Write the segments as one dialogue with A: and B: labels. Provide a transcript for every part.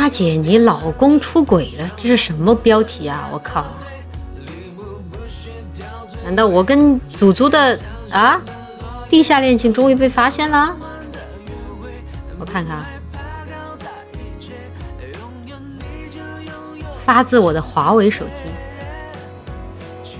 A: 花姐，你老公出轨了，这是什么标题啊？我靠！难道我跟祖祖的地下恋情终于被发现了？我看看，发自我的华为手机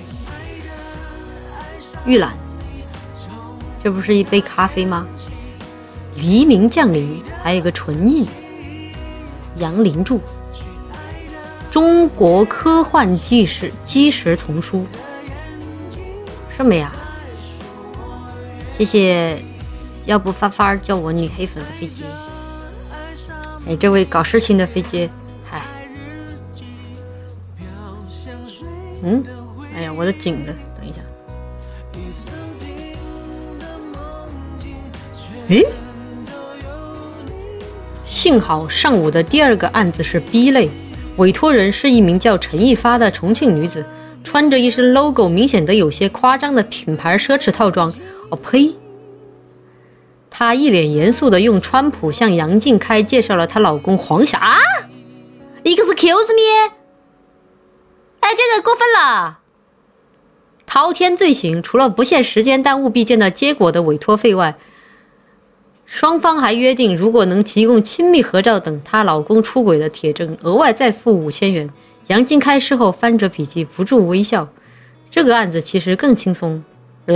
A: 预览，这不是一杯咖啡吗？黎明降临，还有一个唇印，杨林著，中国科幻纪实丛书，什么呀？谢谢，要不发发叫我女黑粉的飞机。哎，这位搞事情的飞机，嗨，哎呀，我的颈子，等一下。诶，幸好上午的第二个案子是 B 类，委托人是一名叫陈一发的重庆女子，穿着一身 logo 明显的有些夸张的品牌奢侈套装。哦呸！她一脸严肃的用川普向杨靖开介绍了她老公黄霞，excuse me， 哎，这个过分了。滔天罪行，除了不限时间耽误必见的结果的委托费外，双方还约定，如果能提供亲密合照等她老公出轨的帖证，额外再付5000元。杨靖开事后翻着笔记，不住微笑。这个案子其实更轻松，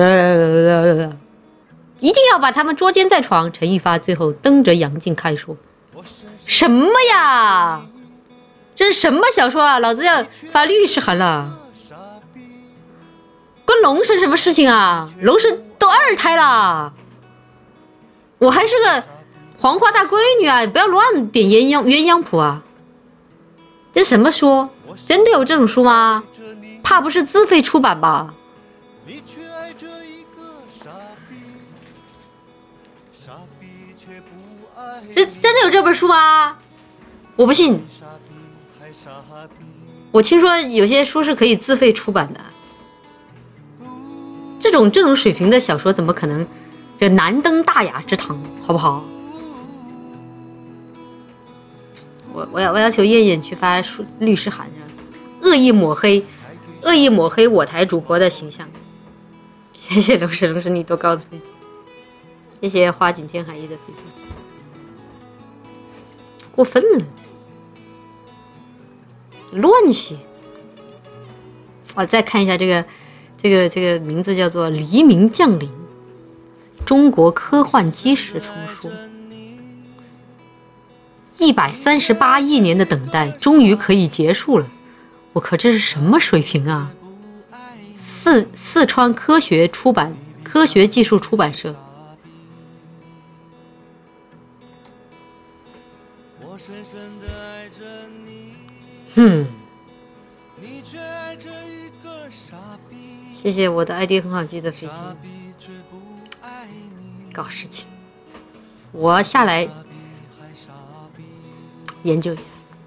A: 一定要把他们捉奸在床。陈一发最后瞪着杨靖开说：“什么呀？这是什么小说啊？老子要发律师函了！关龙神什么事情啊？龙神都2胎了。”我还是个黄花大闺女啊！不要乱点鸳鸯谱啊！这什么书？真的有这种书吗？怕不是自费出版吧？这真的有这本书吗？我不信。我听说有些书是可以自费出版的。这种水平的小说怎么可能？这难登大雅之堂，好不好？我要求燕燕去发律师函，恶意抹黑我台主播的形象。谢谢龙石你多高的飞机，谢谢花景天海一的飞机，过分了，乱写。我再看一下这个名字叫做黎明降临。中国科幻纪实丛书，138亿年的等待终于可以结束了。我靠，这是什么水平啊？四川科学技术出版社。谢谢我的 ID 很好记的飞机。搞事情，我下来研究一下。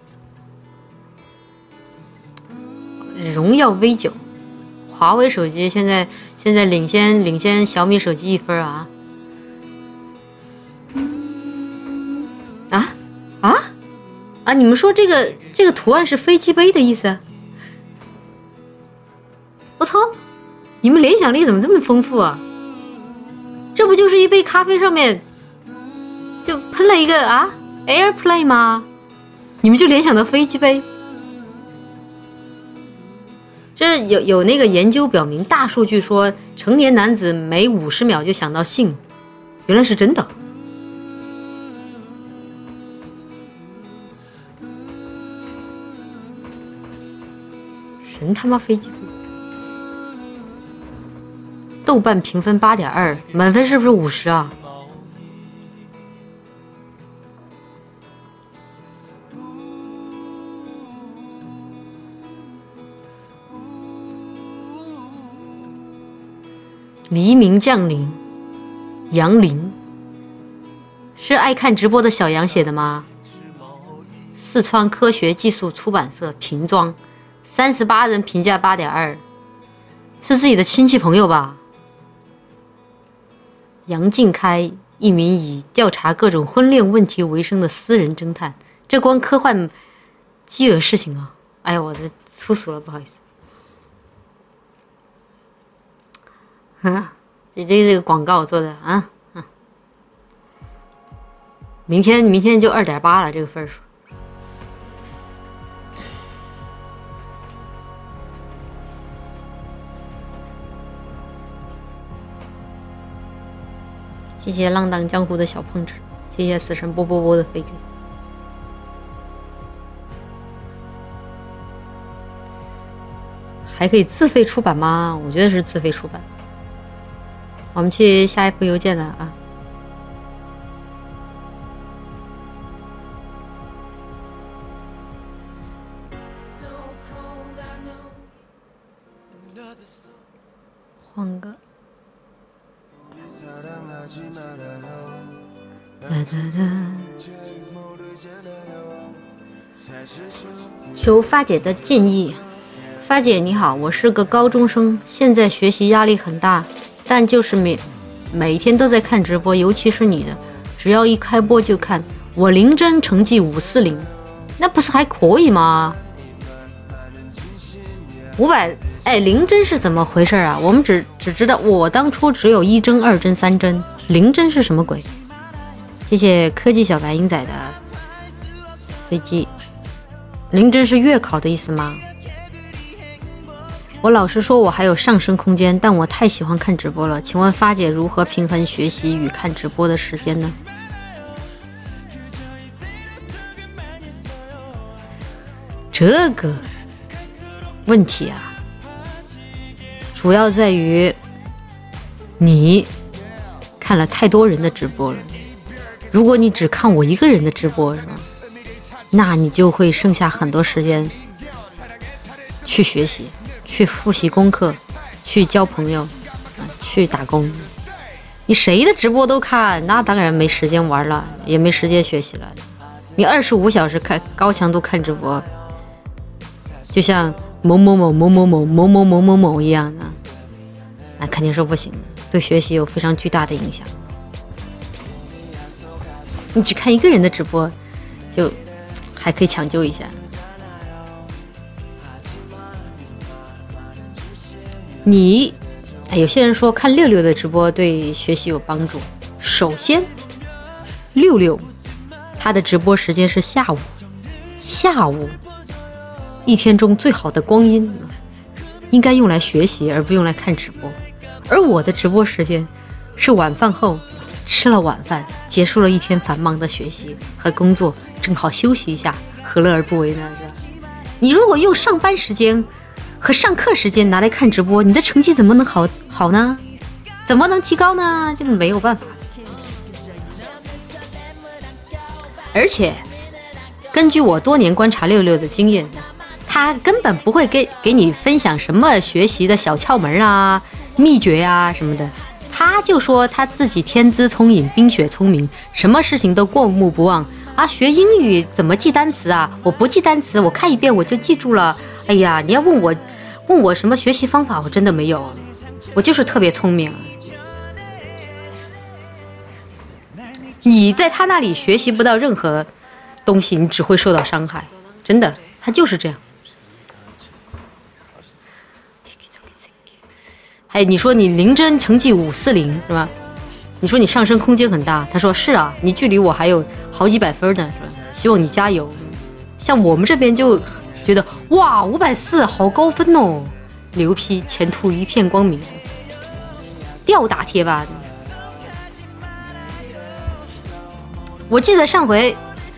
A: 荣耀 V9， 华为手机现在领先小米手机1分啊！你们说这个图案是飞机杯的意思？我操，你们联想力怎么这么丰富啊？这不就是一杯咖啡上面就喷了一个airplane 吗？你们就联想到飞机杯？这有那个研究表明，大数据说成年男子每50秒就想到性，原来是真的。神他妈飞机杯！豆瓣评分8.2，满分是不是50啊？黎明降临，杨林是爱看直播的小杨写的吗？四川科学技术出版社瓶装，38人评价8.2，是自己的亲戚朋友吧？杨靖开，一名以调查各种婚恋问题为生的私人侦探， 这关科幻饥饿事情啊！哎呀，我这粗俗了，不好意思。啊，这个广告做的啊，明天就2.8了，这个分数。谢谢浪荡江湖的小碰纸，谢谢死神波波波的飞给。还可以自费出版吗？我觉得是自费出版。我们去下一封邮件了啊。换个。求发姐的建议。发姐你好，我是个高中生，现在学习压力很大，但就是每天都在看直播，尤其是你的，只要一开播就看。我零真成绩540，那不是还可以吗？500，零真是怎么回事啊？我们只知道我当初只有1真、2真、3真，零真是什么鬼？谢谢科技小白鹰仔的飞机。零真是月考的意思吗？我老实说我还有上升空间，但我太喜欢看直播了，请问发姐如何平衡学习与看直播的时间呢？这个问题啊，主要在于你看了太多人的直播了。如果你只看我一个人的直播，是吧？那你就会剩下很多时间去学习，去复习功课，去交朋友，去打工。你谁的直播都看，那当然没时间玩了，也没时间学习了。你25小时看高强度看直播，就像某某某某某某某某某某某一样的，那肯定是不行的，对学习有非常巨大的影响。你只看一个人的直播，就还可以抢救一下。有些人说看六六的直播对学习有帮助。首先，六六他的直播时间是下午，一天中最好的光阴，应该用来学习，而不用来看直播。而我的直播时间是晚饭后，吃了晚饭，结束了一天繁忙的学习和工作，正好休息一下，何乐而不为呢？你如果用上班时间和上课时间拿来看直播，你的成绩怎么能好呢？怎么能提高呢？就没有办法。而且根据我多年观察六六的经验，他根本不会给你分享什么学习的小窍门啊、秘诀啊什么的，他就说他自己天资聪颖、冰雪聪明，什么事情都过目不忘啊。学英语怎么记单词啊？我不记单词，我看一遍我就记住了。哎呀，你要问我什么学习方法，我真的没有，我就是特别聪明。你在他那里学习不到任何东西，你只会受到伤害，真的，他就是这样。你说你零真成绩540是吧？你说你上升空间很大，他说是啊，你距离我还有好几百分呢，是吧？希望你加油。像我们这边就觉得哇，540好高分哦，牛批，前途一片光明，吊打贴吧。我记得上回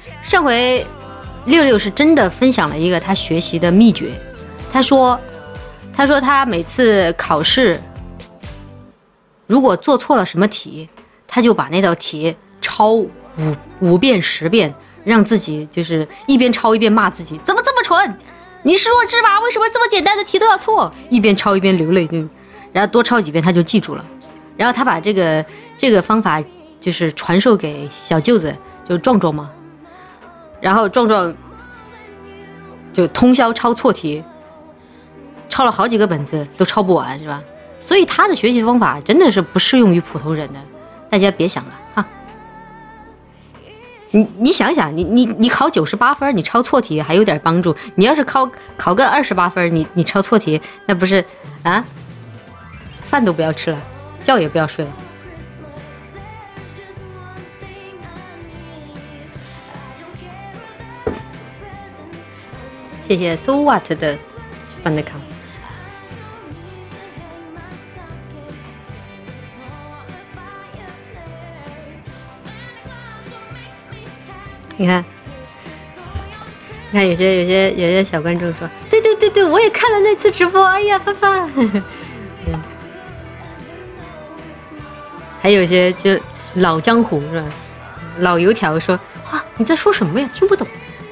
A: 六六是真的分享了一个他学习的秘诀。他说他每次考试如果做错了什么题，他就把那道题抄5遍10遍，让自己就是一边抄一边骂自己，怎么这么蠢，你是弱智吧，为什么这么简单的题都要错，一边抄一边流泪，然后多抄几遍他就记住了。然后他把这个方法就是传授给小舅子，就壮壮嘛，然后壮壮就通宵抄错题，抄了好几个本子都抄不完，是吧？所以他的学习方法真的是不适用于普通人的，大家别想了哈。 你想想，你考98分，你抄错题还有点帮助。你要是考个28分，你抄错题，那不是啊？饭都不要吃了，觉也不要睡了。谢谢 So What 的饭的卡。你看，有些小观众说，对，我也看了那次直播，哎呀，范范。还有些就老江湖是吧？老油条说，哇，你在说什么呀？听不懂。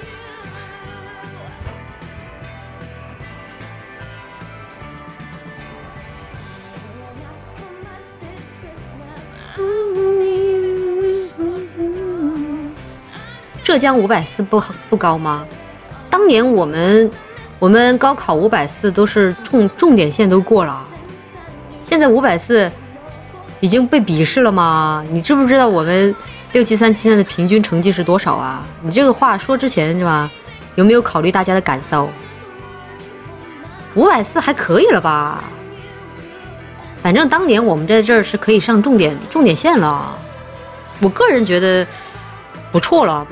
A: 浙江540不高吗？当年我们高考540都是重点线都过了，现在540已经被鄙视了吗？你知不知道我们67373的平均成绩是多少啊？你这个话说之前是吧？有没有考虑大家的感受？540还可以了吧？反正当年我们在这儿是可以上重点线了，我个人觉得不错了。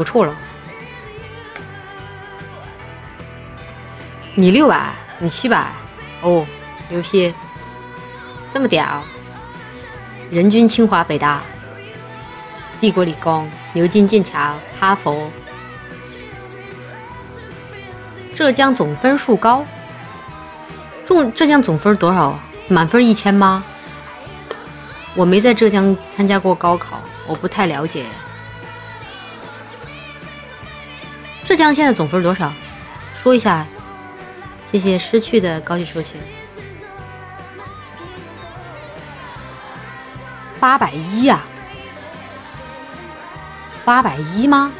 A: 你600，你700，哦，牛批，这么屌！人均清华、北大、帝国理工、牛津、剑桥、哈佛。浙江总分数高，浙江总分多少啊？满分1000吗？我没在浙江参加过高考，我不太了解。浙江现在总分多少？说一下。谢谢失去的高级收钱。810呀，810吗？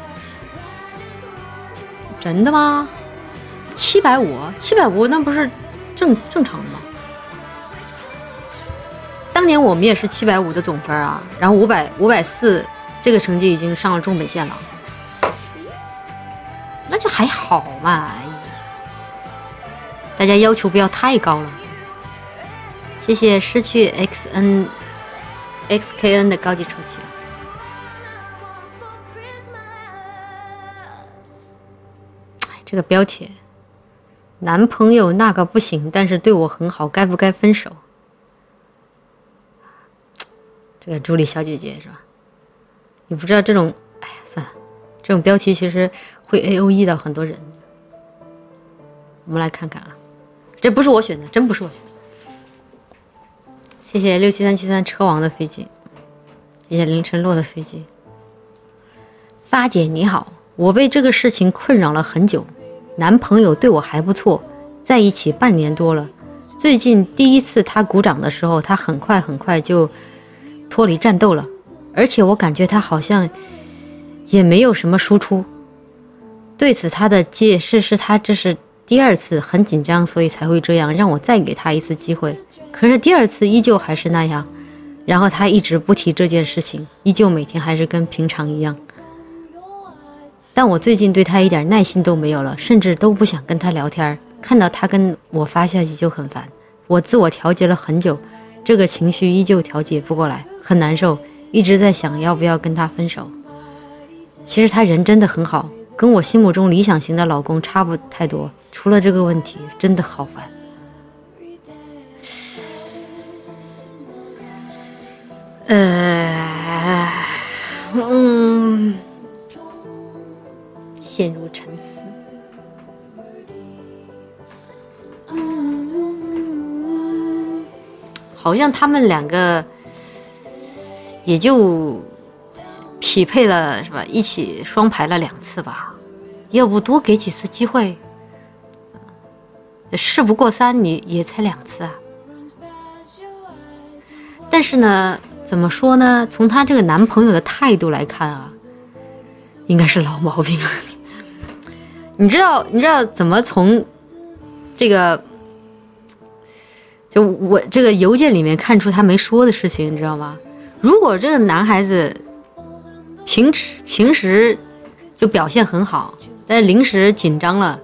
A: 真的吗？750那不是正常的吗？当年我们也是750的总分啊，然后540这个成绩已经上了重本线了，那就还好嘛。大家要求不要太高了。谢谢失去 XKN 的高级抽签。这个标题，男朋友那个不行，但是对我很好，该不该分手？这个朱莉小姐姐是吧？你不知道这种，哎呀，算了，这种标题其实会 AOE 到很多人。我们来看看啊。这不是我选的，真不是我选的。谢谢67373车王的飞机，谢谢凌晨落的飞机。发姐你好，我被这个事情困扰了很久，男朋友对我还不错，在一起半年多了。最近第一次他鼓掌的时候，他很快就脱离战斗了，而且我感觉他好像也没有什么输出。对此他的解释是他这是第二次，很紧张，所以才会这样，让我再给他一次机会。可是第二次依旧还是那样，然后他一直不提这件事情，依旧每天还是跟平常一样。但我最近对他一点耐心都没有了，甚至都不想跟他聊天，看到他跟我发消息就很烦。我自我调节了很久，这个情绪依旧调节不过来，很难受，一直在想要不要跟他分手。其实他人真的很好，跟我心目中理想型的老公差不太多，除了这个问题真的好烦。陷入沉思。好像他们两个也就匹配了是吧？一起双排了2次吧，要不多给几次机会。事不过3，你也才2次啊。但是呢，怎么说呢？从她这个男朋友的态度来看啊，应该是老毛病了。你知道怎么从这个就我这个邮件里面看出他没说的事情，你知道吗？如果这个男孩子平时就表现很好，但是临时紧张了，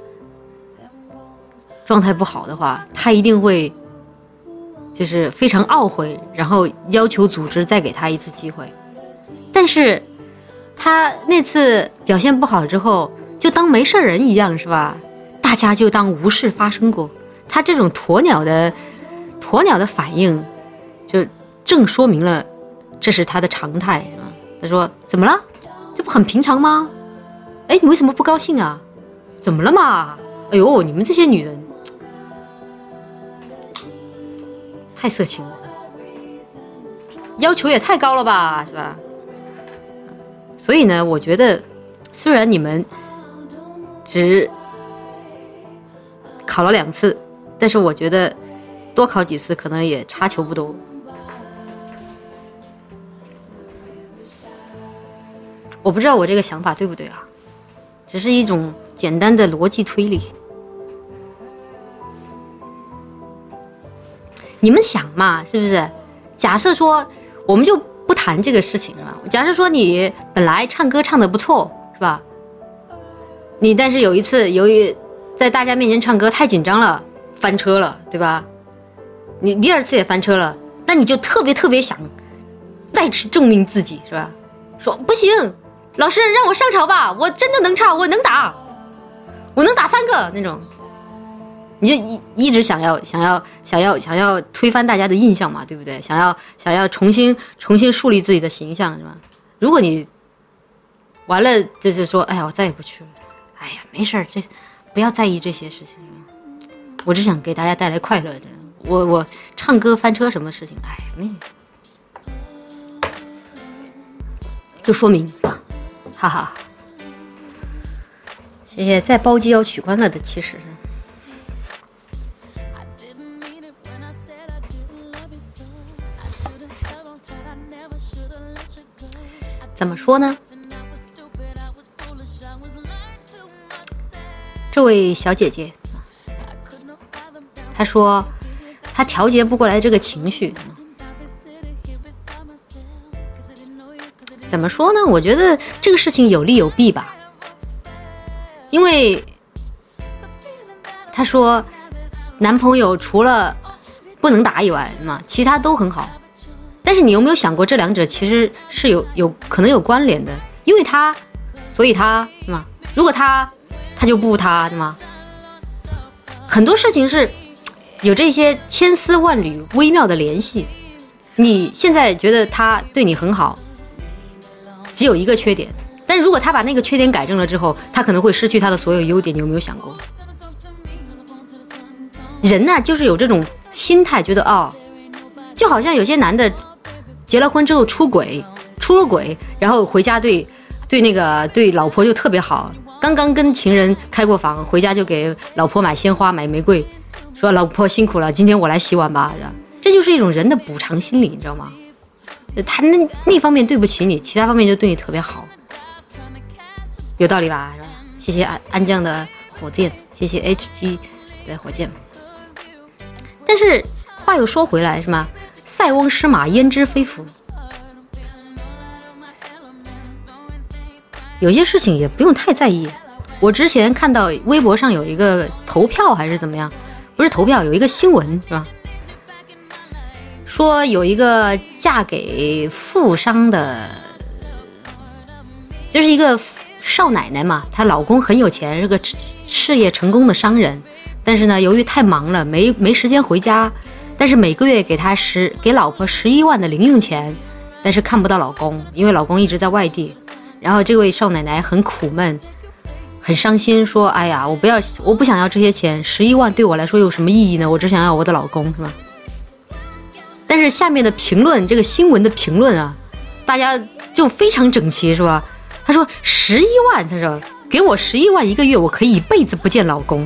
A: 状态不好的话，他一定会就是非常懊悔，然后要求组织再给他一次机会。但是他那次表现不好之后，就当没事人一样，是吧？大家就当无事发生过。他这种鸵鸟的反应，就正说明了这是他的常态，是吧？他说：“怎么了？这不很平常吗？哎，你为什么不高兴啊？怎么了嘛？哎呦，你们这些女人太色情了，要求也太高了吧，是吧？”所以呢，我觉得虽然你们只考了2次，但是我觉得多考几次可能也差球不多。我不知道我这个想法对不对啊，只是一种简单的逻辑推理。你们想嘛，是不是？假设说我们就不谈这个事情，是吧？假设说你本来唱歌唱得不错，是吧？你但是有一次由于在大家面前唱歌太紧张了，翻车了，对吧？你第2次也翻车了，但你就特别想再次证明自己，是吧？说不行，老师让我上场吧，我真的能唱，我能打3个那种。你就一直想要推翻大家的印象嘛，对不对？想要重新树立自己的形象，是吧？如果你完了就是说，哎呀，我再也不去了，哎呀，没事，这不要在意这些事情，我只想给大家带来快乐的。我唱歌翻车什么事情，哎，没，就说明啊，哈哈。谢谢在包机要取关了的其实。怎么说呢？这位小姐姐，她说她调节不过来这个情绪。怎么说呢？我觉得这个事情有利有弊吧。因为她说男朋友除了不能打以外嘛，其他都很好。但是你有没有想过，这2者其实是有可能有关联的？因为他，所以他，是吗？如果他就不他，对吗？很多事情是有这些千丝万缕微妙的联系。你现在觉得他对你很好，只有一个缺点，但是如果他把那个缺点改正了之后，他可能会失去他的所有优点。你有没有想过？人呢，就是有这种心态，觉得就好像有些男的结了婚之后出了轨，然后回家对老婆就特别好，刚刚跟情人开过房，回家就给老婆买鲜花买玫瑰，说老婆辛苦了，今天我来洗碗吧。这就是一种人的补偿心理，你知道吗？他那方面对不起你，其他方面就对你特别好，有道理吧？是吧？谢谢安酱的火箭，谢谢 HG 的火箭。但是话又说回来，是吗？塞翁失马焉知非福，有些事情也不用太在意。我之前看到微博上有一个投票还是怎么样，不是投票，有一个新闻，是吧？说有一个嫁给富商的，就是一个少奶奶嘛，她老公很有钱，是个事业成功的商人，但是呢，由于太忙了，没时间回家。但是每个月给老婆11万的零用钱，但是看不到老公，因为老公一直在外地。然后这位少奶奶很苦闷，很伤心，说：“哎呀，我不想要这些钱，11万对我来说有什么意义呢？我只想要我的老公，是吧？”但是下面的评论，这个新闻的评论啊，大家就非常整齐，是吧？他说11万，他说给我11万一个月，我可以一辈子不见老公。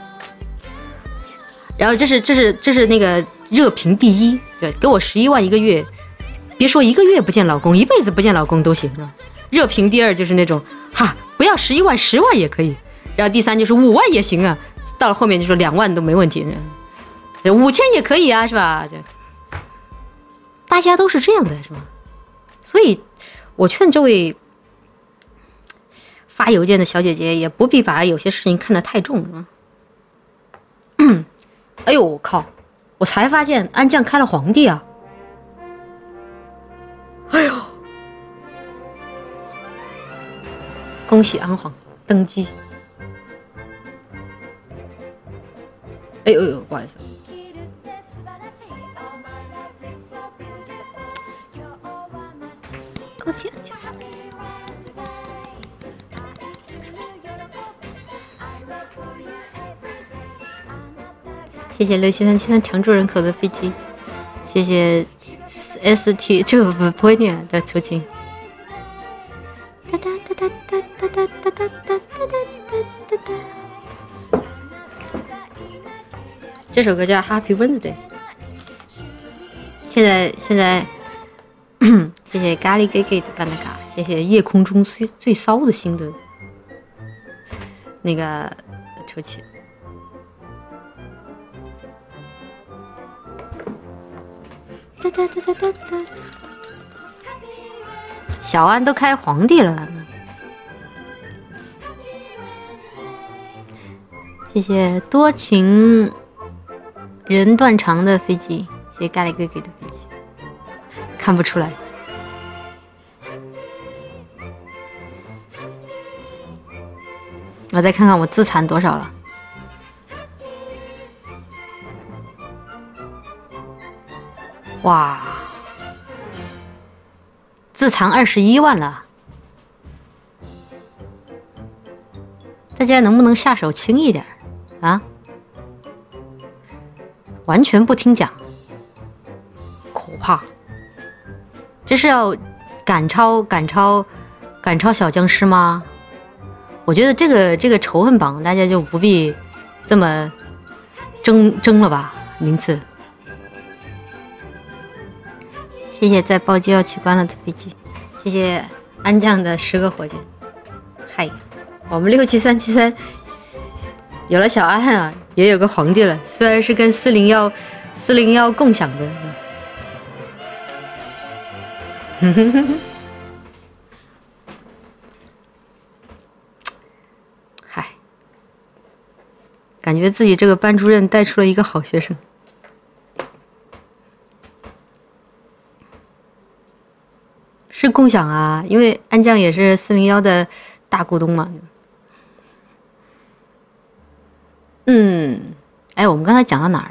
A: 然后这是那个热评第一，对，给我11万一个月，别说一个月不见老公，一辈子不见老公都行了。热评第2就是那种不要11万，10万也可以。然后第3就是5万也行啊，到了后面就说2万都没问题，5000也可以啊，是吧？大家都是这样的，是吧？所以我劝这位发邮件的小姐姐也不必把有些事情看得太重。哎呦我靠，我才发现安将开了皇帝啊。哎呦，恭喜安皇登基。哎呦呦，不好意思。恭喜安将。谢谢67373常住人口的飞机，谢谢 ST 这个不会念的求情。这首歌叫 Happy Wednesday。现在谢谢咖喱给给的干的嘎，谢谢夜空中最骚的星的那个抽起。小安都开皇帝了。谢谢多情人断肠的飞机，谢谢咖喱哥给的飞机，看不出来。我再看看我自残多少了。哇，自残21万了，大家能不能下手轻一点啊？完全不听讲，可怕！这是要赶超小僵尸吗？我觉得这个仇恨榜大家就不必这么争了吧，名次。谢谢在报机要取关了的飞机，谢谢安将的10个火箭。嗨，我们67373有了小安啊，也有个皇帝了，虽然是跟401共享的。嗨，感觉自己这个班主任带出了一个好学生。是共享啊，因为安将也是401的大股东嘛。哎，我们刚才讲到哪儿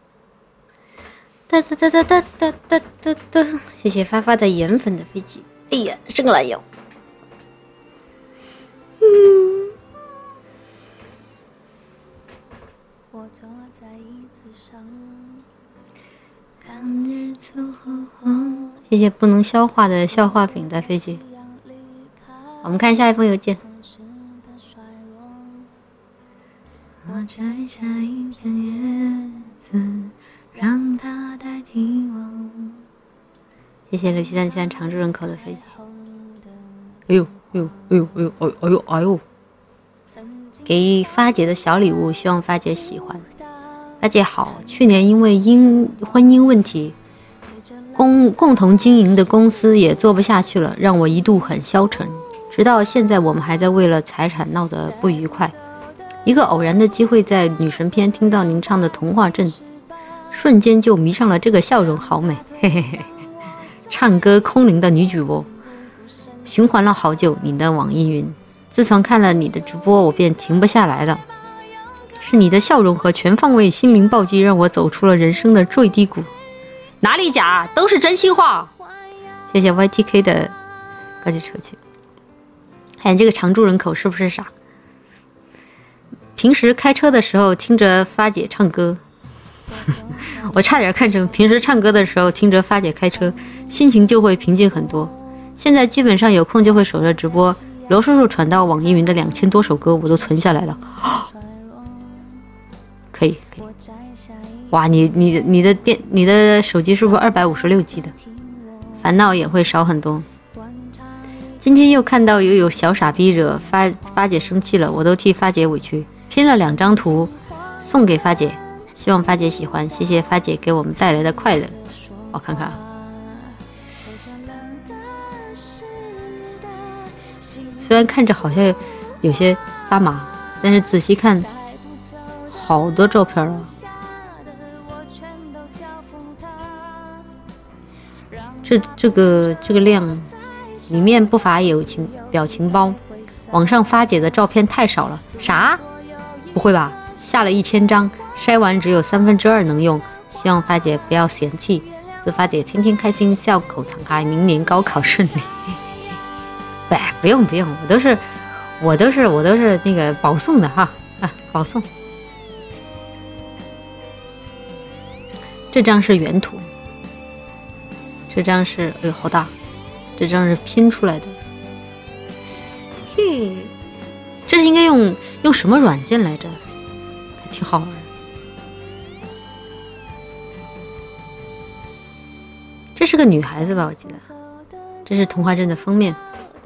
A: 了？谢谢发发的盐粉的飞机。哎呀，生了哟。我坐在椅子上，看日出和黄。谢谢不能消化的消化饼的飞机。我们看下一封邮件。我摘下一片叶子，让它代替我。谢谢67373常住人口的飞机。哎呦哎呦哎呦哎呦哎呦哎呦！给发姐的小礼物，希望发姐喜欢。发姐好，去年因为婚姻问题，共同经营的公司也做不下去了，让我一度很消沉。直到现在，我们还在为了财产闹得不愉快。一个偶然的机会，在女神篇听到您唱的《童话镇》，瞬间就迷上了这个笑容，好美，嘿嘿嘿！唱歌空灵的女主播，循环了好久您的网易云。自从看了你的直播，我便停不下来了。是你的笑容和全方位心灵暴击，让我走出了人生的最低谷。哪里假，都是真心话。谢谢 YTK 的高级车气。看这个常住人口是不是傻？平时开车的时候听着发姐唱歌，我差点看成平时唱歌的时候听着发姐开车，心情就会平静很多。现在基本上有空就会守着直播，罗叔叔传到网易云的2000多首歌我都存下来了。可以，哇，你的手机是不是256G 的？烦恼也会少很多。今天又看到有小傻逼惹发姐生气了，我都替发姐委屈，拼了2张图送给发姐，希望发姐喜欢。谢谢发姐给我们带来的快乐。我看看， 虽然看着好像有些发麻，但是仔细看，好多照片啊。这个量，里面不乏有表情包。网上发姐的照片太少了，啥？不会吧？下了1000张，筛完只有2/3能用。希望发姐不要嫌弃，祝发姐天天开心，笑口常开，明年高考顺利。不用，我都是那个保送的哈，保送。这张是原图，这张是哎呦好大，这张是拼出来的。嘿，这是应该用什么软件来着？还挺好玩。这是个女孩子吧，我记得。这是童话镇的封面。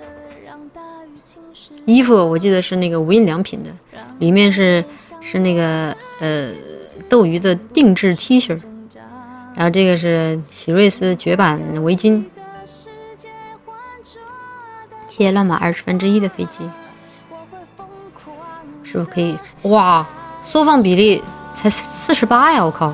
A: 衣服我记得是那个无印良品的，里面是那个斗鱼的定制 T 恤，然后这个是喜瑞斯绝版围巾。谢谢乱码1/20的飞机，是不是可以？哇，缩放比例才48呀！我靠。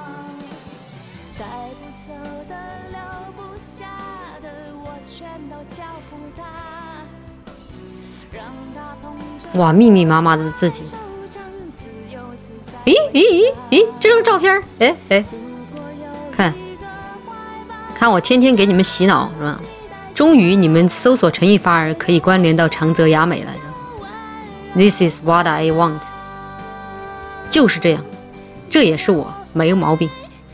A: 哇，密密麻麻的字迹。咦，这张照片，看我天天给你们洗脑是吧？终于你们搜索陈一发儿可以关联到长泽雅美来了。This is what I want， 就是这样，这也是我，没有毛病。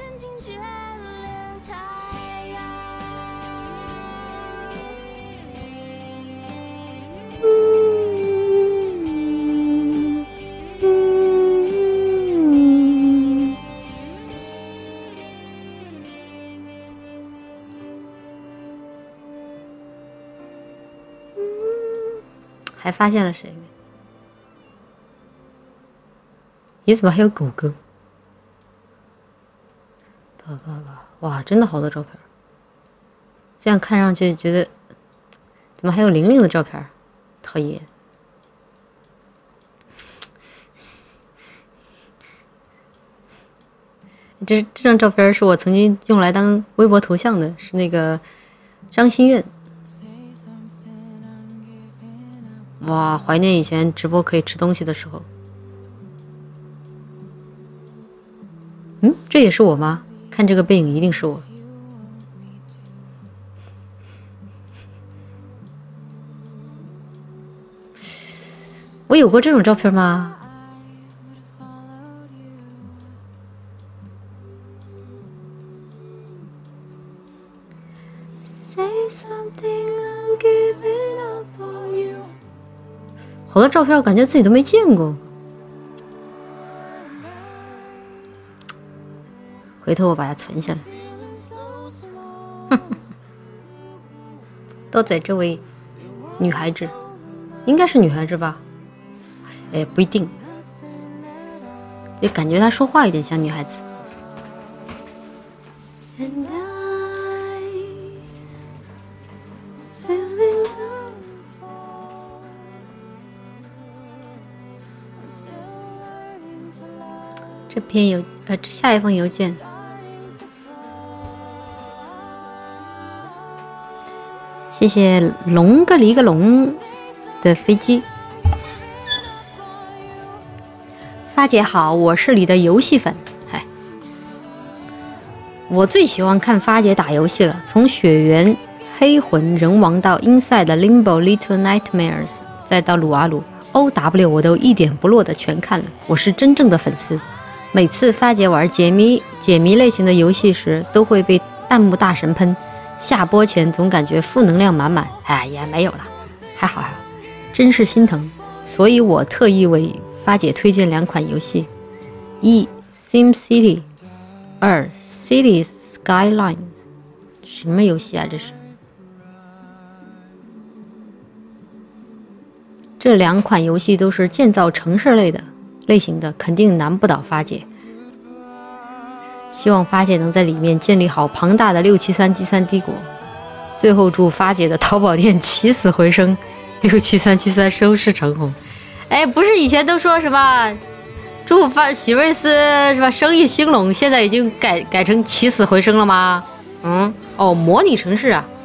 A: 还发现了谁？咦，怎么还有狗狗？哇，真的好多照片。这样看上去觉得，怎么还有玲玲的照片？讨厌。这张照片是我曾经用来当微博头像的，是那个张馨月。哇，怀念以前直播可以吃东西的时候。这也是我吗？看这个背影一定是我。我有过这种照片吗？好多照片我感觉自己都没见过，回头我把它存下来。多谢这位女孩子，应该是女孩子吧？不一定，就感觉她说话有点像女孩子。这篇下一封邮件，谢谢龙个离个龙的飞机。发姐好，我是你的游戏粉。我最喜欢看发姐打游戏了，从雪原、黑魂、人王到 Inside Limbo Little Nightmares， 再到撸啊撸 OW， 我都一点不落的全看了，我是真正的粉丝。每次发姐玩解谜类型的游戏时，都会被弹幕大神喷，下播前总感觉负能量满满。也没有了，还好，真是心疼。所以我特意为发姐推荐2款游戏：一 SimCity， 2 Cities Skylines。什么游戏啊？这是？这2款游戏都是建造城市类型的，肯定难不倒发姐。希望发姐能在里面建立好庞大的673 G3 帝国。最后祝发姐的淘宝店起死回生， 6733收视长虹。哎，不是以前都说什么祝喜瑞斯是吧？生意兴隆，现在已经改成起死回生了吗？哦，模拟城市啊。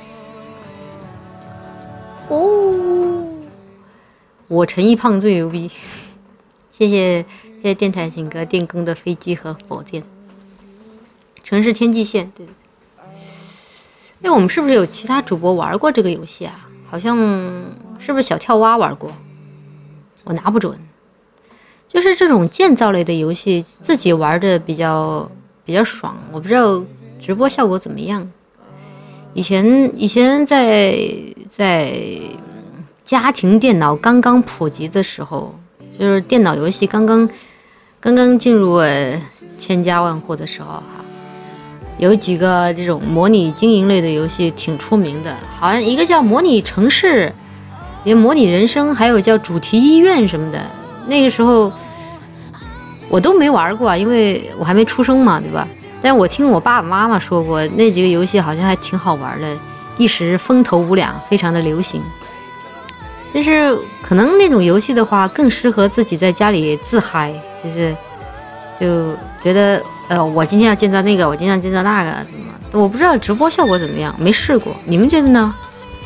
A: 哦，我陈一胖最牛逼。谢谢电台请哥电工的飞机和火箭。城市天际线，对。哎，我们是不是有其他主播玩过这个游戏啊？好像是不是小跳蛙玩过？我拿不准。就是这种建造类的游戏，自己玩的比较爽。我不知道直播效果怎么样。以前在家庭电脑刚刚普及的时候，就是电脑游戏刚刚进入千家万户的时候哈，有几个这种模拟经营类的游戏挺出名的，好像一个叫模拟城市，也模拟人生，还有叫主题医院什么的。那个时候我都没玩过，因为我还没出生嘛，对吧？但是我听我爸爸妈妈说过，那几个游戏好像还挺好玩的，一时风头无两，非常的流行。但是可能那种游戏的话，更适合自己在家里自嗨，就觉得我今天要建造那个，我今天要建造那个，怎么？我不知道直播效果怎么样，没试过，你们觉得呢？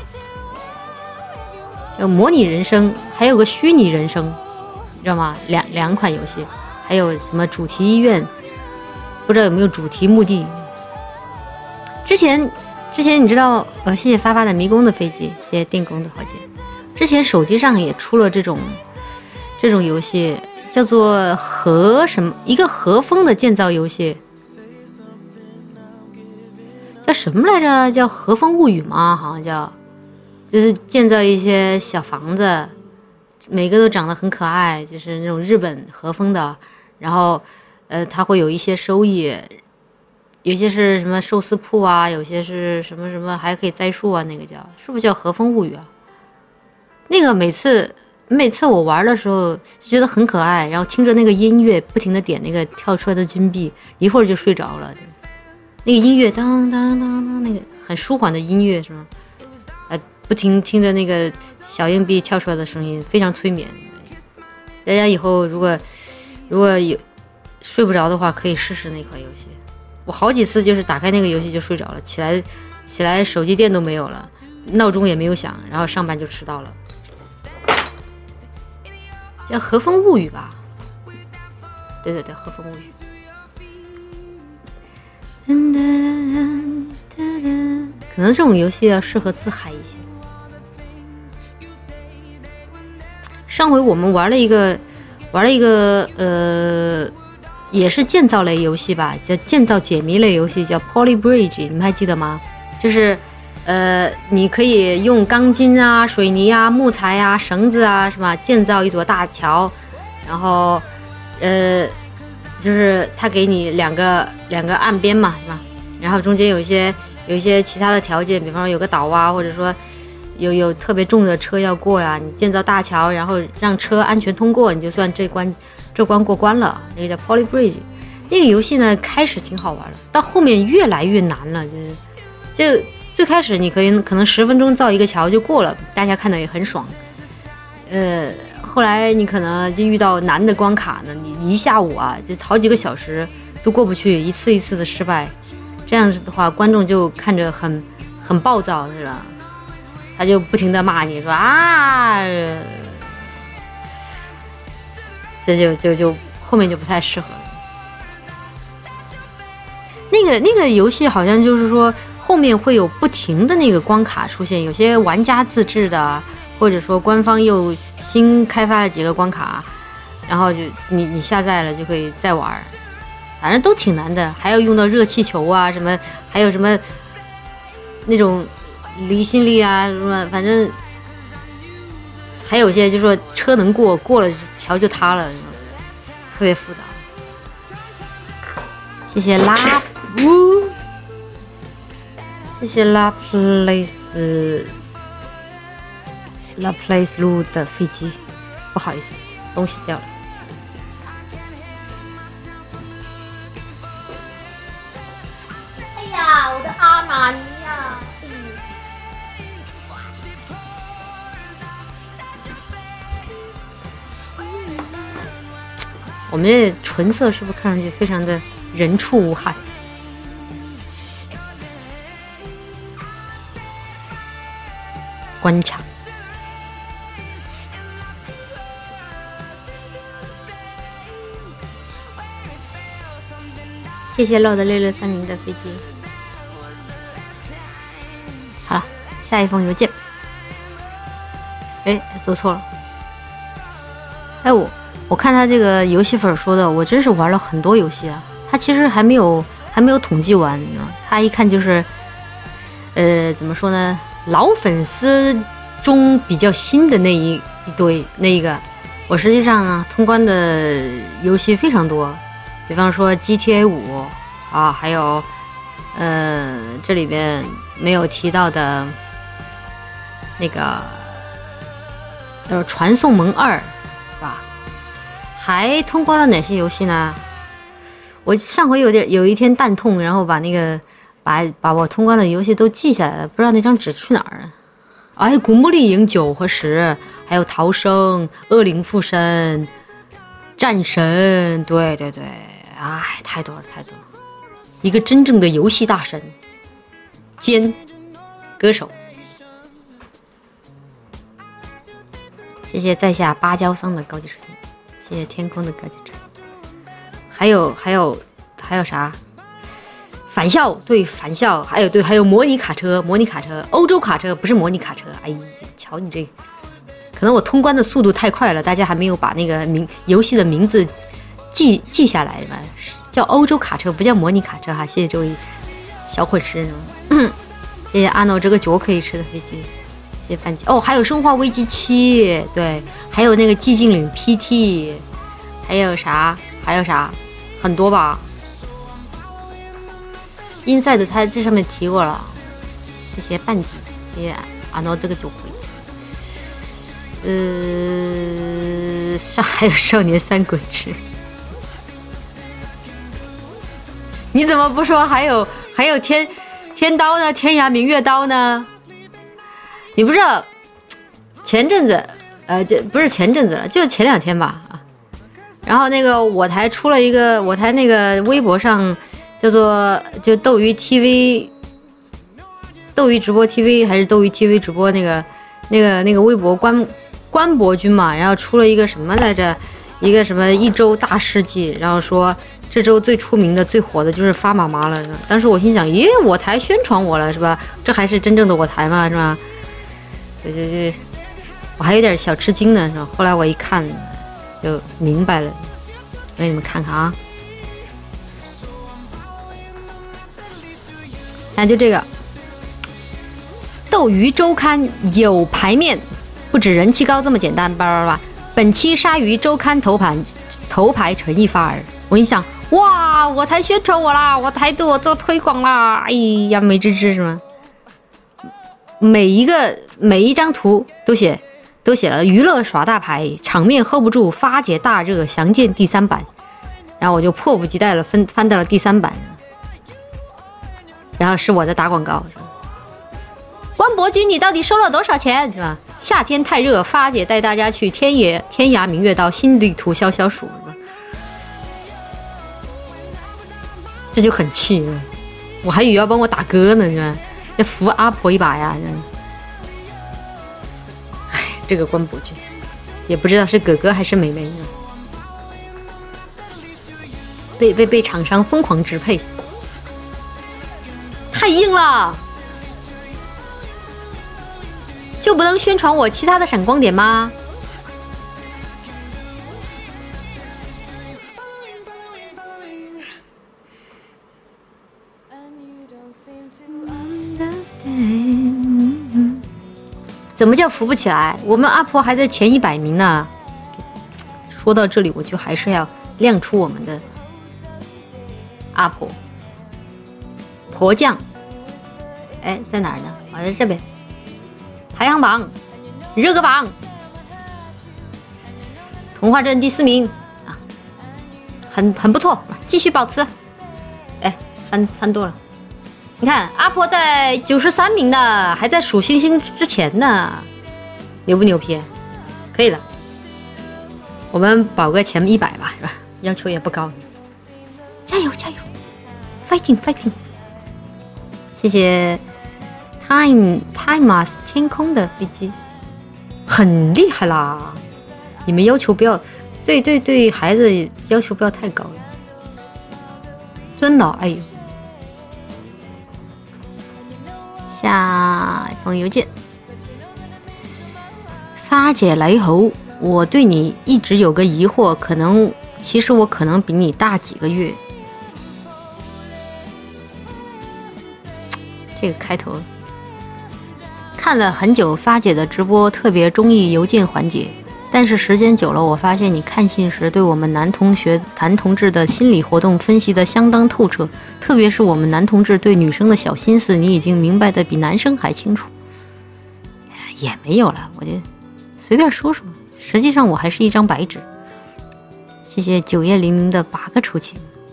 A: 有模拟人生，还有个虚拟人生，你知道吗？两款游戏，还有什么主题医院，不知道有没有主题墓地。之前你知道，谢谢发发的迷宫的飞机，谢谢电工的火箭。之前手机上也出了这种游戏，叫做一个和风的建造游戏，叫什么来着？叫和风物语吗？好像叫，就是建造一些小房子，每个都长得很可爱，就是那种日本和风的。然后它会有一些收益，有些是什么寿司铺啊，有些是什么什么还可以栽树啊，那个是不是叫和风物语啊？那个每次我玩的时候就觉得很可爱，然后听着那个音乐，不停的点那个跳出来的金币，一会儿就睡着了。那个音乐当当当当，那个很舒缓的音乐是吗？不停听着那个小硬币跳出来的声音，非常催眠。大家以后如果有睡不着的话，可以试试那款游戏。我好几次就是打开那个游戏就睡着了，起来手机电都没有了，闹钟也没有响，然后上班就迟到了。叫《和风物语》吧？对，《和风物语》。可能这种游戏要适合自嗨一些。上回我们玩了一个也是建造类游戏吧，叫建造解谜类游戏，叫 Poly Bridge， 你们还记得吗？就是你可以用钢筋啊、水泥啊、木材啊、绳子啊，是吧？建造一座大桥，然后就是它给你两个岸边嘛，是吧？然后中间有一些其他的条件，比方说有个岛啊，或者说有特别重的车要过呀，你建造大桥，然后让车安全通过，你就算这关过关了。那个叫 Poly Bridge， 那个游戏呢，开始挺好玩的，到后面越来越难了，就最开始你可能10分钟造一个桥就过了，大家看的也很爽。后来你可能就遇到难的关卡呢，你一下午啊，就好几个小时都过不去，一次一次的失败。这样子的话，观众就看着很暴躁，是吧？他就不停的骂你说啊，这就后面就不太适合了。那个游戏好像就是说后面会有不停的那个关卡出现，有些玩家自制的，或者说官方又新开发了几个关卡，然后就你下载了就可以再玩，反正都挺难的，还要用到热气球啊什么，还有什么那种离心力啊什么，反正还有些就是说车能过了桥就塌了，特别复杂。谢谢拉乌，谢谢拉 place 路的飞机，不好意思，东西掉了。哎呀，我的阿玛尼呀！ 我们这纯色是不是看上去非常的人畜无害？关卡。谢谢漏的6630的飞机。好了，下一封邮件。哎，走错了。哎，我看他这个游戏粉说的，我真是玩了很多游戏啊。他其实还没有统计完，他一看就是，怎么说呢？老粉丝中比较新的那一堆那一个。我实际上啊，通关的游戏非常多，比方说 GTA5啊，还有这里边没有提到的那个就是传送门2，是吧？还通关了哪些游戏呢？我上回有一天蛋痛，然后把那个把我通关的游戏都记下来了，不知道那张纸去哪儿了。哎，古墓丽影9和10，还有逃生、恶灵附身、战神，对，哎，太多了。一个真正的游戏大神兼歌手。谢谢在下芭蕉桑的高级水晶，谢谢天空的高级水晶。还有啥？返校，对，返校，还有模拟卡车，欧洲卡车不是模拟卡车。哎呀，瞧你这个，可能我通关的速度太快了，大家还没有把那个游戏的名字记下来吧？叫欧洲卡车，不叫模拟卡车哈。谢谢这位小混师呢，谢谢阿诺这个脚可以吃的飞机，谢谢范姐。哦，还有生化危机7，对，还有那个寂静岭 PT， 还有啥？很多吧。Inside 他这上面提过了，谢谢半姐，谢谢阿诺这个酒鬼。还有少年三国志。你怎么不说还有天刀呢？天涯明月刀呢？你不知道前阵子这不是前阵子了，就前2天吧啊。然后那个我台出了一个，我台那个微博上叫做就斗鱼 TV， 斗鱼直播 TV 还是斗鱼 TV 直播那个微博关博君嘛，然后出了一个什么来着，一个什么一周大事记，然后说这周最出名的最火的就是发妈妈了。当时我心想，咦，我台宣传我了是吧？这还是真正的我台吗？是吧？对，我还有点小吃惊呢，是吧？后来我一看就明白了，给你们看看啊。那就这个斗鱼周刊有牌面，不止人气高这么简单吧。本期鲨鱼周刊头牌陈一发儿，我一想，哇，我台宣传我啦，我台对我做推广啦，哎呀，美滋滋是吗？每一张图都写了娱乐耍大牌，场面 hold 不住，发姐大热，详见第3版。然后我就迫不及待了翻到了第3版，然后是我在打广告，关博君，你到底收了多少钱？是吧？夏天太热，发姐带大家去天涯明月刀新地图消暑，是吧？这就很气，我还以为要帮我打歌呢，是吧？要扶阿婆一把呀！哎，这个关博君也不知道是哥哥还是妹妹呢，被厂商疯狂支配，太硬了。就不能宣传我其他的闪光点吗？怎么叫扶不起来？我们阿婆还在前100名呢。说到这里，我就还是要亮出我们的阿婆酱。哎，在哪儿呢？我在这边。排行榜，热个榜，童话镇第4名啊，很不错，继续保持。哎，翻多了。你看阿婆在93名呢，还在数星星之前呢，牛不牛批？可以了，我们保个前100吧，是吧？ 要求也不高，加油加油 ，fighting fighting！ 谢谢 Timas 天空的飞机，很厉害啦！你们要求不要，对孩子要求不要太高了，真的，哎呦！下一封邮件，发姐来猴，我对你一直有个疑惑，其实我可能比你大几个月。这个开头看了很久发姐的直播，特别中意邮件环节，但是时间久了，我发现你看信时对我们男同志的心理活动分析的相当透彻，特别是我们男同志对女生的小心思，你已经明白的比男生还清楚。也没有了，我就随便说说，实际上我还是一张白纸。谢谢9夜黎明的8个出勤。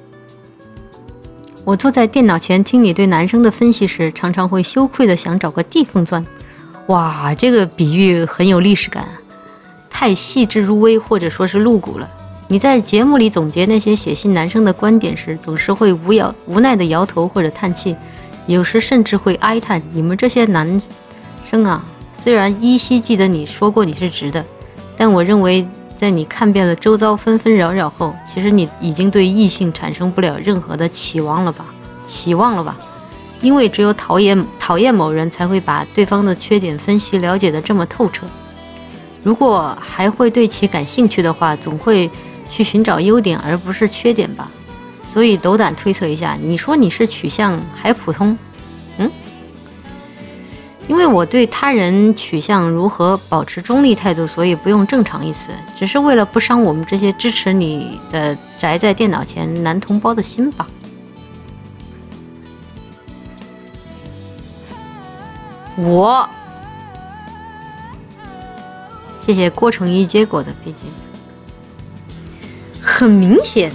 A: 我坐在电脑前听你对男生的分析时，常常会羞愧的想找个地缝钻。哇，这个比喻很有历史感，太细致入微，或者说是露骨了。你在节目里总结那些写信男生的观点时，总是会无奈的摇头或者叹气，有时甚至会哀叹：你们这些男生啊，虽然依稀记得你说过你是直的，但我认为在你看遍了周遭纷纷扰扰后，其实你已经对异性产生不了任何的期望了吧？因为只有讨厌某人才会把对方的缺点分析了解得这么透彻。如果还会对其感兴趣的话，总会去寻找优点而不是缺点吧。所以斗胆推测一下，你说你是取向还普通？因为我对他人取向如何保持中立态度，所以不用正常一词，只是为了不伤我们这些支持你的宅在电脑前男同胞的心吧。谢谢郭成一结果的飞机。很明显，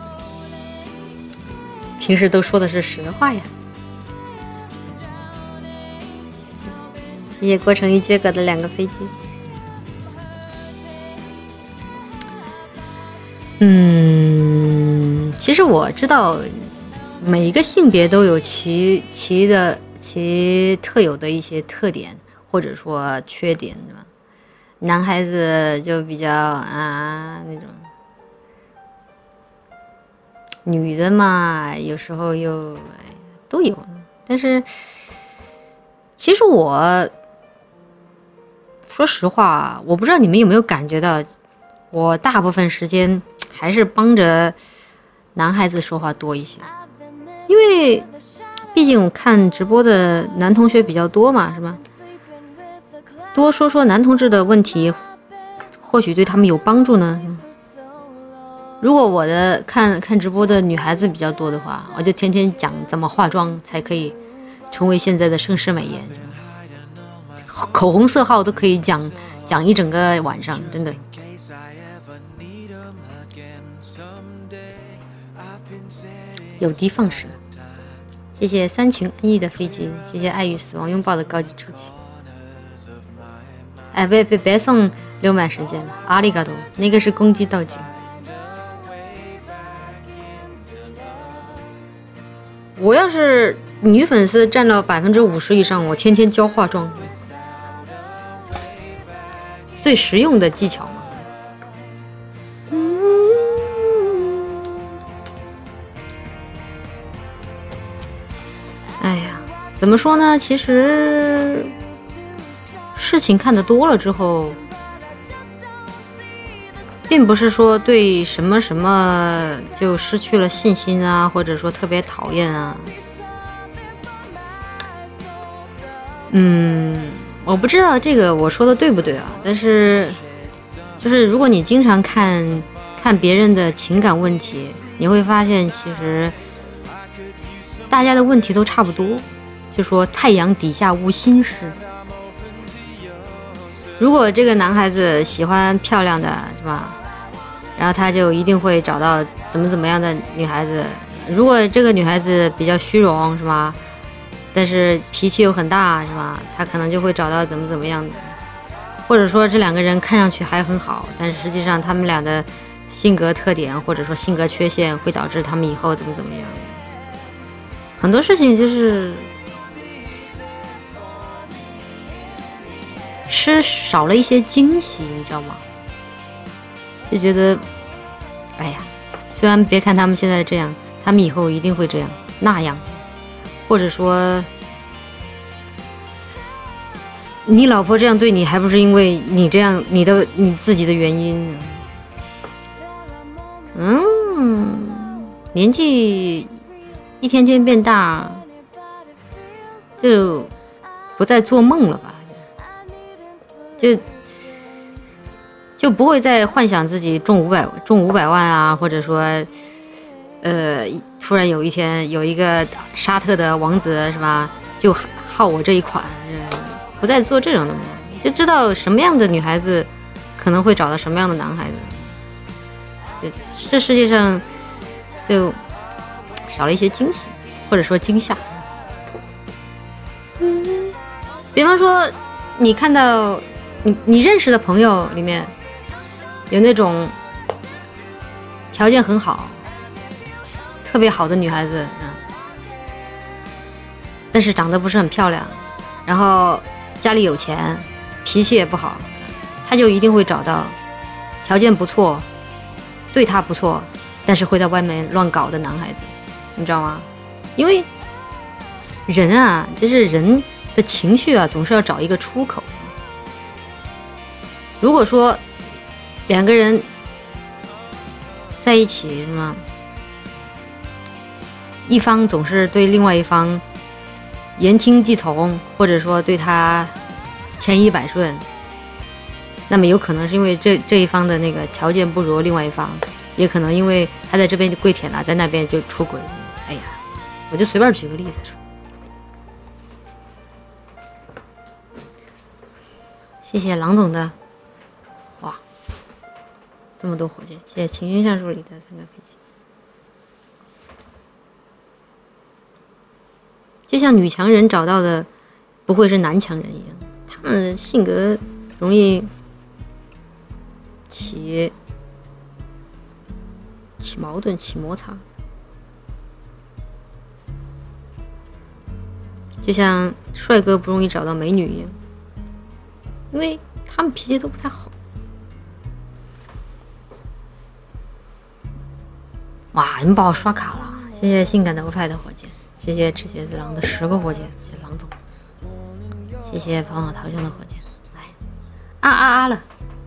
A: 平时都说的是实话呀。谢谢郭成一结果的2个飞机。其实我知道每一个性别都有其特有的一些特点或者说缺点，男孩子就比较那种，女的嘛有时候又都有。但是其实我说实话，我不知道你们有没有感觉到，我大部分时间还是帮着男孩子说话多一些，因为毕竟我看直播的男同学比较多嘛，是吧？多说说男同志的问题，或许对他们有帮助呢。如果我的看直播的女孩子比较多的话，我就天天讲怎么化妆才可以成为现在的盛世美颜，口红色号都可以讲一整个晚上，真的。有的放矢。谢谢3群恩义的飞机，谢谢爱与死亡拥抱的高级出勤。别送溜满时间了，阿里嘎多，那个是攻击道具。我要是女粉丝占了50%以上，我天天教化妆，最实用的技巧嘛。哎呀，怎么说呢？其实事情看得多了之后，并不是说对什么什么就失去了信心啊，或者说特别讨厌啊。我不知道这个我说的对不对啊，但是就是如果你经常看别人的情感问题，你会发现其实大家的问题都差不多，就说太阳底下无心事。如果这个男孩子喜欢漂亮的，是吧？然后他就一定会找到怎么样的女孩子。如果这个女孩子比较虚荣，是吧？但是脾气又很大，是吧？他可能就会找到怎么样的。或者说这2个人看上去还很好，但是实际上他们俩的性格特点或者说性格缺陷会导致他们以后怎么样。很多事情就是少了一些惊喜，你知道吗？就觉得，哎呀，虽然别看他们现在这样，他们以后一定会这样那样，或者说，你老婆这样对你，还不是因为你这样你自己的原因呢？年纪一天天变大，就不再做梦了吧？就不会再幻想自己中500万啊，或者说，突然有一天有一个沙特的王子是吧，就好我这一款，不再做这种的梦，就知道什么样的女孩子可能会找到什么样的男孩子。这世界上就少了一些惊喜，或者说惊吓。比方说，你看到你认识的朋友里面有那种条件很好、特别好的女孩子，但是长得不是很漂亮，然后家里有钱，脾气也不好，她就一定会找到条件不错、对她不错，但是会在外面乱搞的男孩子，你知道吗？因为人啊，就是人的情绪啊，总是要找一个出口。如果说两个人在一起，什么一方总是对另外一方言听计从，或者说对他千依百顺，那么有可能是因为这一方的那个条件不如另外一方，也可能因为他在这边就跪舔了，在那边就出轨。哎呀，我就随便举个例子说。谢谢郎总的，哇，这么多火箭！谢谢晴天橡树里的3个飞机。就像女强人找到的不会是男强人一样，他们的性格容易起矛盾、起摩擦。就像帅哥不容易找到美女一样，因为他们脾气都不太好。哇，你们把我刷卡了，谢谢性感的欧派的火箭，谢谢吃茄子狼的10个火箭，谢谢狼总，谢谢跑马桃香的火箭，来啊了。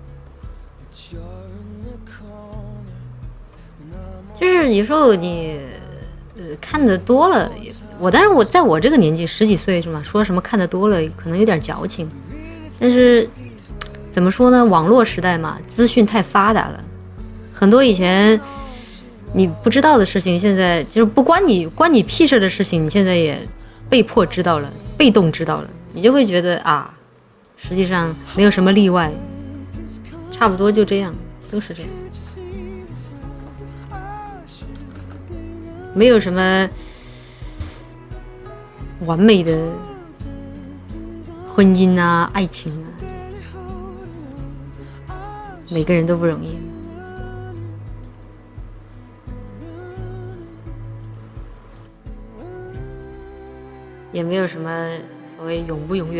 A: 就是有时候你看得多了，当然我在我这个年纪10几岁是吗？说什么看得多了可能有点矫情，但是怎么说呢？网络时代嘛，资讯太发达了，很多以前你不知道的事情，现在就是不关你屁事的事情，你现在也被迫知道了，被动知道了，你就会觉得啊，实际上没有什么例外，差不多就这样，都是这样，没有什么完美的婚姻啊、爱情啊，每个人都不容易。也没有什么所谓永不永远。